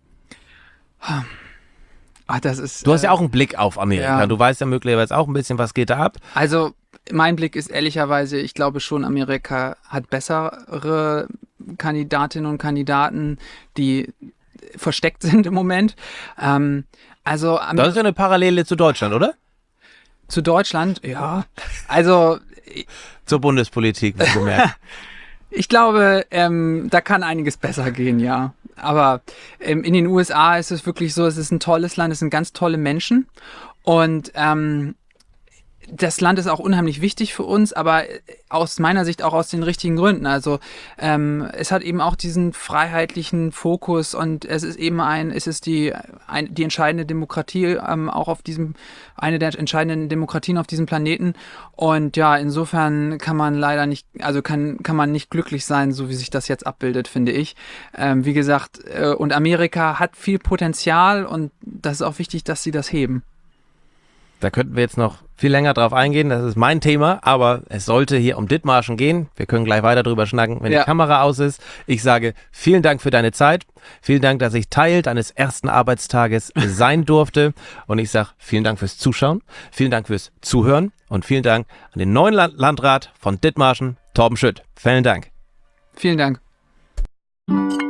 Das ist, du hast ja auch einen Blick auf Amerika. Ja. Du weißt ja möglicherweise auch ein bisschen, was geht da ab. Also mein Blick ist ehrlicherweise, ich glaube schon, Amerika hat bessere Kandidatinnen und Kandidaten, die versteckt sind im Moment. Das ist ja eine Parallele zu Deutschland, oder? Zu Deutschland, ja. Also zur Bundespolitik, wie gemerkt. Ich glaube, da kann einiges besser gehen, ja. Aber in den USA ist es wirklich so, es ist ein tolles Land, es sind ganz tolle Menschen und das Land ist auch unheimlich wichtig für uns, aber aus meiner Sicht auch aus den richtigen Gründen. Also es hat eben auch diesen freiheitlichen Fokus und es ist eben die entscheidende Demokratie auch auf eine der entscheidenden Demokratien auf diesem Planeten. Und ja, insofern kann man leider nicht, also kann man nicht glücklich sein, so wie sich das jetzt abbildet, finde ich. Wie gesagt, und Amerika hat viel Potenzial und das ist auch wichtig, dass sie das heben. Da könnten wir jetzt noch viel länger drauf eingehen, das ist mein Thema, aber es sollte hier um Dithmarschen gehen. Wir können gleich weiter drüber schnacken, wenn die Kamera aus ist. Ich sage vielen Dank für deine Zeit, vielen Dank, dass ich Teil deines ersten Arbeitstages sein durfte und ich sage vielen Dank fürs Zuschauen, vielen Dank fürs Zuhören und vielen Dank an den neuen Landrat von Dithmarschen, Torben Schütt. Vielen Dank. Vielen Dank.